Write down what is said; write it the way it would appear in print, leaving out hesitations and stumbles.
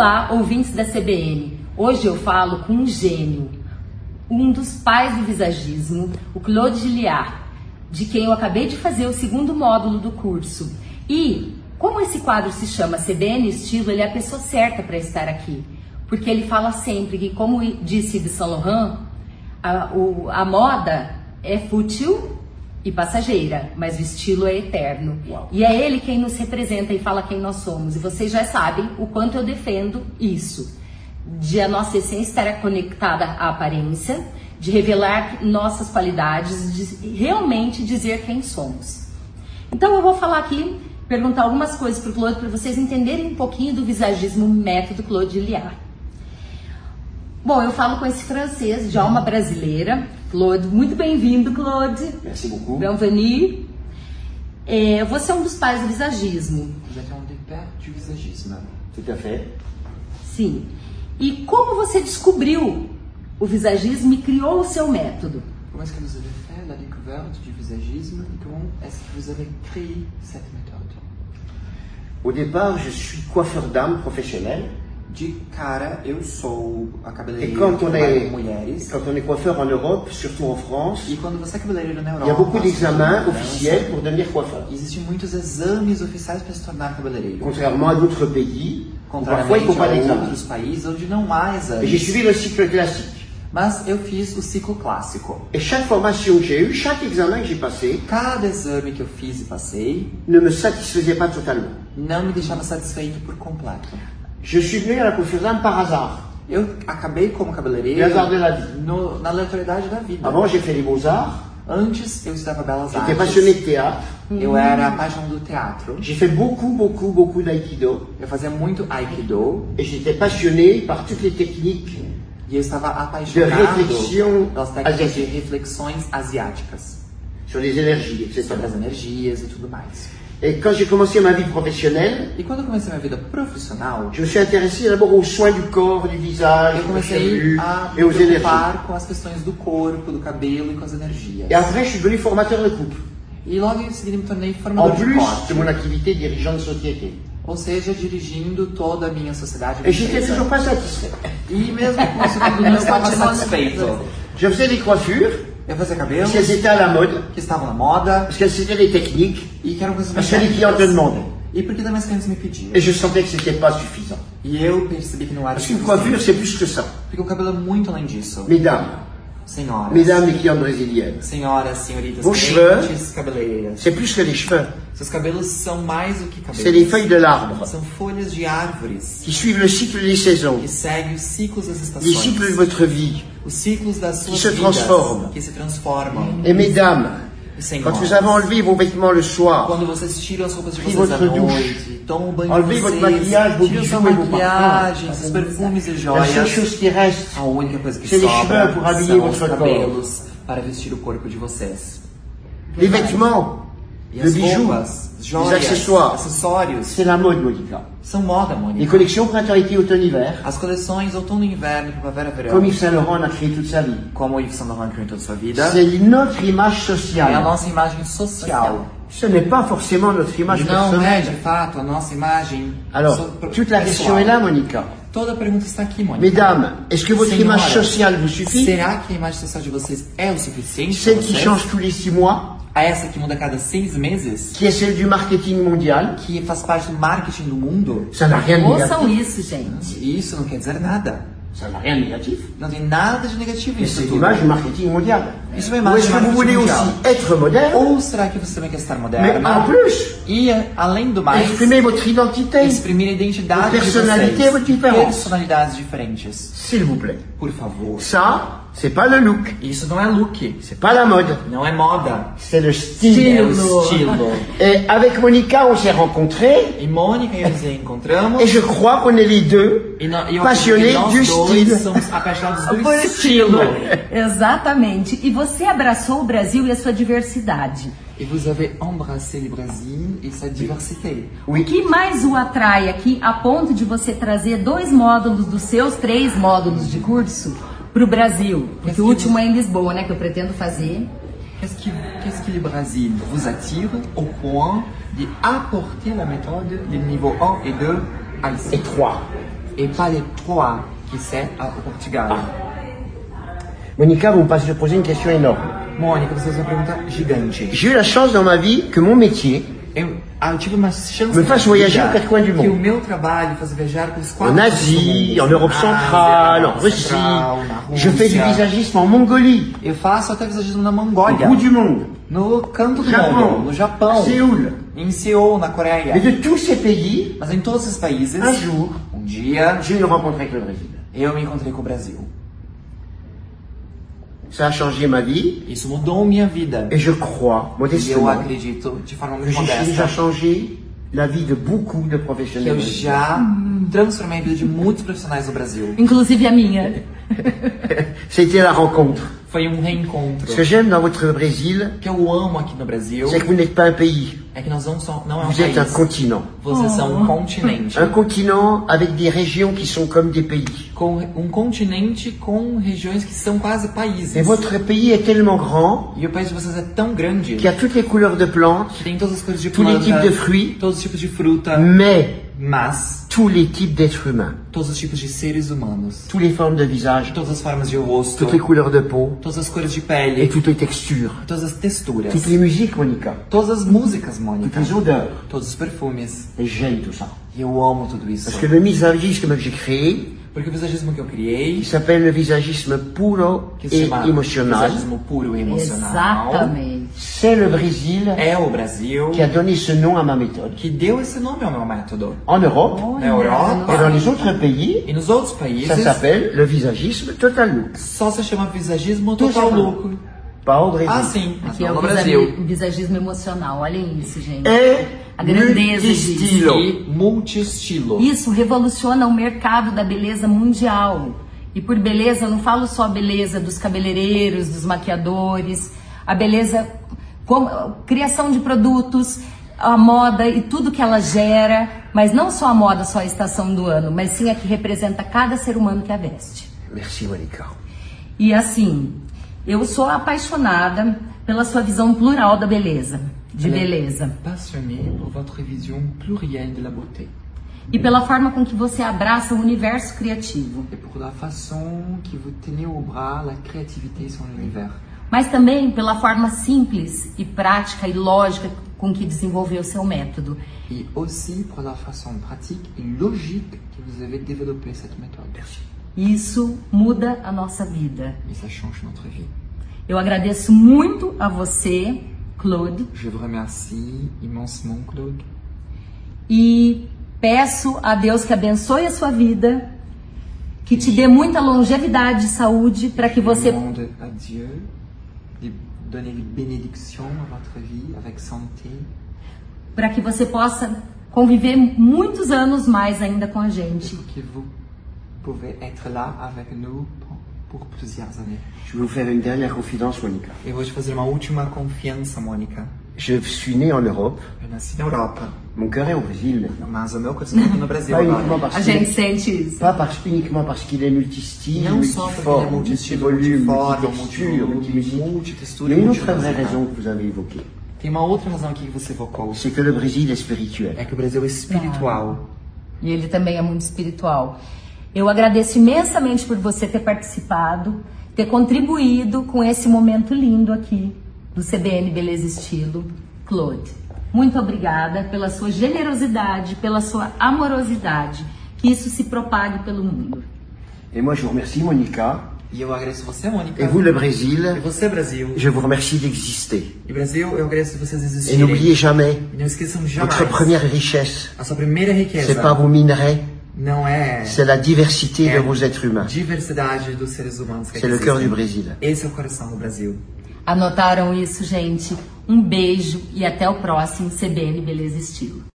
Olá, ouvintes da CBN. Hoje eu falo com um gênio, um dos pais do visagismo, o Claude Gilliard, de quem eu acabei de fazer o segundo módulo do curso. E, como esse quadro se chama CBN Estilo, ele é a pessoa certa para estar aqui. Porque ele fala sempre que, como disse Yves Saint Laurent, a moda é fútil e passageira, mas o estilo é eterno. Uau. E é ele quem nos representa e fala quem nós somos. E vocês já sabem o quanto eu defendo isso. De a nossa essência estar conectada à aparência, de revelar nossas qualidades, de realmente dizer quem somos. Então eu vou falar aqui, perguntar algumas coisas para o Claude, para vocês entenderem um pouquinho do visagismo método Claude Gilliard. Bom, eu falo com esse francês de alma brasileira, Claude. Muito bem-vindo, Claude. Merci beaucoup. Bienvenue. Você é um dos pais do visagismo. Vous êtes un des pères du visagisme. Tout à fait. Sim. E como você descobriu o visagismo e criou o seu método? Comment est-ce que vous avez fait la découverte du visagisme et comment est-ce que vous avez créé cette méthode? Au départ, je suis coiffeur d'âme professionnel. De cara, eu sou a cabeleireira Et quand on est mulheres. quand on est coiffeur en Europe, surtout en France, E quando você é cabeleireiro na il Europa, y a beaucoup d'examens na França, officiels pour devenir coiffeur. existem muitos exames oficiais para se tornar cabeleireiro. Contrairement à d'autres pays, où parfois il ne Contrariamente faut pas a d'examen. outros países onde não há Et j'ai exames. suivi le cycle classique. Mas eu fiz o ciclo clássico. Et chaque formation que j'ai eue, chaque examen que j'ai passé, Cada exame que eu fiz e passei ne me satisfaisait pas totalement. não me deixava satisfeito por completo. Je suis venu à la coiffure d'âme par hasard. Eu acabei como cabeleireiro Le hasard de la vie. na aleatoriedade da vida. Avant, j'ai fait les beaux-arts. Antes eu estudava belas J'étais artes. passionné de théâtre. Eu era apaixonado do teatro. J'ai fait beaucoup d'aïkido. Eu fazia muito aikido Et j'étais passionné par toutes les techniques e eu estava de apaixonado réflexion pelas técnicas de asiatique reflexões asiáticas sur les énergies, etc. sobre as energias e tudo mais. Et quand j'ai commencé ma vie professionnelle, E quando eu comecei minha vida profissional, je me suis intéressé d'abord aux soins du corps, du visage, eu des comecei cheveux a et me aux énergies. preocupar com as questões do corpo, do cabelo e com as energias. Et après, je suis devenu formateur de couple, E logo em seguida me tornei en formador de plus corte. de mon activité dirigeant de société. Ou seja, dirigindo toda a minha sociedade. Et j'étais toujours pas satisfait. E mesmo com isso tudo, não estava satisfeito. Je faisais des coiffures, Eu fazia cabelo, parce qu'elles étaient à la mode, que estavam na moda, parce qu'elles étaient des techniques, e que eram coisas parce que les clients te demandaient. E porque também as clientes me pediam. Et je sentais que c'était pas suffisant. E eu percebi que não era Parce qu'une coiffure, c'est plus que ça. Porque o cabelo é muito além disso. Mesdames, Senhoras, mesdames les clientes brésiliennes, senhoras, senhoritas, Vos clientes, cabeleireiras. c'est plus que les cheveux. Seus cabelos são mais do que cabelos. C'est les feuilles de l'arbre São folhas de árvores qui suivent le cycle des saisons, que seguem os ciclos das les estações. cycles de votre vie. Os ciclos das suas se vidas transforment. que se transformam. Et mesdames, E senhoras, quand vous avez enlevé vos vêtements le soir, quando vocês tiram as roupas de Pris vocês à votre noite, tomam um banho de enlevez votre vocês, maquillage, vos tiram sua bijoux et vos maquiagem, parfums, seus perfumes e la seule joias, chose qui reste, a única coisa que c'est les sobra cheveux pour habiller são os votre cabelos para vestir o corpo de vocês. les vêtements, E le as bijou, roupas, les joias, accessoires, acessórios, c'est la mode, Monica. são moda, Les Mônica. collections printemps, été, automne, hiver, As coleções outono, inverno, primavera, verão, comme Yves Saint Laurent en a créé toute sa vie. como o Yves Saint Laurent criou em toda a sua vida, C'est notre image é a sociale. nossa imagem social. Ce n'est pas forcément notre image Não é, personnelle. de fato, a nossa imagem Alors, toute la question est là, Monica. Toda a pergunta está aqui, Mônica. Mesdames, est-ce que votre Senhoras, image sociale vous suffit? será que a imagem social de vocês é o suficiente Celle para qui vocês? change tous les 6 mois, A essa que muda a cada 6 meses? qui est celle du marketing mondial, Que faz parte do marketing do mundo? ça n'a rien de Ouçam négatif. isso, gente. E isso não quer dizer nada. Ça n'a rien de négatif. Não tem nada de negativo Mais nisso c'est tudo. l'image du marketing mondial. Isso é Ou uma est-ce imagem que vous do voulez marketing aussi mundial. être moderne, Ou será que você também quer estar mais moderna? en plus, E, além do mais, exprimer votre identité, exprimir a identidade de personnalité vocês. muito diferente. Personalidades diferentes. s'il vous plaît. Por favor. Ça, c'est pas le look, Isso não é look. c'est pas la mode, Não é moda. c'est le style. É o estilo. Et avec Monica, on s'est rencontrés, E Mônica e eu nos encontramos. et je crois qu'on est les deux E eu acredito que passionnés nós du dois style. somos apaixonados do Por estilo. Exatamente. E você abraçou o Brasil e a sua diversidade. E vous avez embrassé le Brasil et sa diversité. O que mais o atrai aqui a ponto de você trazer 2 módulos dos seus 3 módulos de curso para o Brasil? Porque o último é em Lisboa, né? Que eu pretendo fazer. Qu'est-ce que le Brésil vous attire au point d'apporter la méthode des niveaux 1 et 2 à ici? Et 3. et pas les 3 qui servent au Portugal. Monica, vous me posez une question énorme. Mônica, você fez uma pergunta gigante. J'ai eu la chance dans ma vie que mon métier Eu tive uma chance me fasse voyager aux 4 coins du que o monde. meu trabalho fosse viajar pelos 4 En Asie, en Europe centrale, en Russie. Je fais du visagisme en Mongolie, Eu faço até visagismo na au Mongólia, bout du monde, no canto do Japão, mundo, no Japão, Séoul. em Seul, na Coreia. Mais de tous ces pays, Mas em todos esses países, un jour, dia, j'ai eu une rencontre avec le Brésil. eu me encontrei com o Brasil. Ça a changé ma vie Isso mudou minha vida. et je crois, E eu modestement, acredito, de forma que muito j'ai déjà modesta, changé la vie de beaucoup de que professionnels. eu brésiliens. já transformei a vida de muitos profissionais do Brasil. Inclusive a minha. C'était la rencontre. Foi um reencontro. Ce que j'aime dans votre Brésil, O que eu amo aqui no Brasil c'est que vous n'êtes pas un pays, é que nós não é um vous êtes un país. continent. Vocês são um continente. Un continent avec des régions qui sont comme des pays. Com um continente com regiões que são quase países. Et votre pays est tellement grand E o país de vocês é tão grande qu'il y a toutes les couleurs de plantes, que tem todas as cores de tous les planta, types de fruits, todos os tipos de fruta, mais mas tous les types d'êtres humains, todos os tipos de seres humanos, toutes les formes de visage, todas as formas de rosto, toutes les couleurs de peau, todas as cores de et pele, toutes les textures, todas as texturas, toutes les musiques, Monica, todas as músicas, toutes Mônica, les odeurs. todos os perfumes. Et j'aime tout ça. E eu amo tudo isso. Parce que le visagisme que j'ai créé, Porque o visagismo que eu il criei, s'appelle le visagisme puro que se et chama émotionnel, visagismo puro e emocional, Exatamente. c'est le Brésil é o Brasil qui a donné ce nom à ma méthode. que deu esse nome ao meu método. En Europe Na Europa et dans les autres pays, e nos outros países, ça s'appelle le visagisme total look. só se chama visagismo Tout total simplement. look. Pas au Brésil. Ah, sim, mas Que é não o no Brasil. visagismo emocional. Olhem isso, gente. Et A grandeza multi-stilo. E multi-estilo. Isso revoluciona o mercado da beleza mundial. E por beleza, eu não falo só a beleza dos cabeleireiros, dos maquiadores, a beleza, como, criação de produtos, a moda e tudo que ela gera, mas não só a moda, só a estação do ano, mas sim a que representa cada ser humano que a veste. Merci Monica. E assim, eu sou apaixonada pela sua visão plural da beleza, de beleza. Passionné por votre vision plurielle de la beauté. E pela forma com que você abraça o universo criativo. Et pour la façon que vous tenez au bras la créativité sur l'univers. Mas também pela forma simples e prática e lógica com que desenvolveu seu método. Et aussi pour la façon pratique et logique que vous avez développé cette méthode. Merci. Isso muda a nossa vida. Et ça change notre vie. Eu agradeço muito a você, Claude, Je vous remercie immensement, Claude. e peço a Deus que abençoe a sua vida, que te dê muita longevidade e saúde para que Je você demande à Dieu de donner des bénédictions à votre vie avec santé, possa conviver muitos anos mais ainda com a gente. pour que vous pouvez être là avec nous pour plusieurs années. Je vais vous faire une dernière confidence, Monica. Eu vou te fazer uma última confiança, Mônica. Je suis né en Europe. Eu nasci na Europa, Mon cœur est au Brésil maintenant. mas o meu coração está aqui no Brasil Pas uniquement agora. parce A qu'il gente est, sente isso. uniquement parce qu'il est multistyle, Não só porque ele é multiforme, multistilo, multivolume, multiforme, multitexture, multimusique. Il multitexture, y a une autre vraie multimusical. raison que vous avez évoquée. Tem uma outra razão aqui que você evocou. C'est que le Brésil est spirituel. É que o Brasil é espiritual. E ele também é muito espiritual. Eu agradeço imensamente por você ter participado, ter contribuído com esse momento lindo aqui do CBN Beleza Estilo. Claude, muito obrigada pela sua generosidade, pela sua amorosidade, que isso se propague pelo mundo. Et moi, je vous remercie, Monica. E eu agradeço você, Mônica. Et vous, le E Brésil, você, Brasil. je vous remercie d'exister. E Brasil, eu agradeço vocês Et existirem. n'oubliez jamais, E não esqueçam jamais. votre première richesse, A sua primeira riqueza c'est pas vos minerais, não é c'est la diversité É. de vos êtres humains. diversidade dos seres humanos que C'est le aqui cœur du existem. Brésil. Esse é o coração do Brasil. Anotaram isso, gente? Um beijo e até o próximo CBN Beleza Estilo.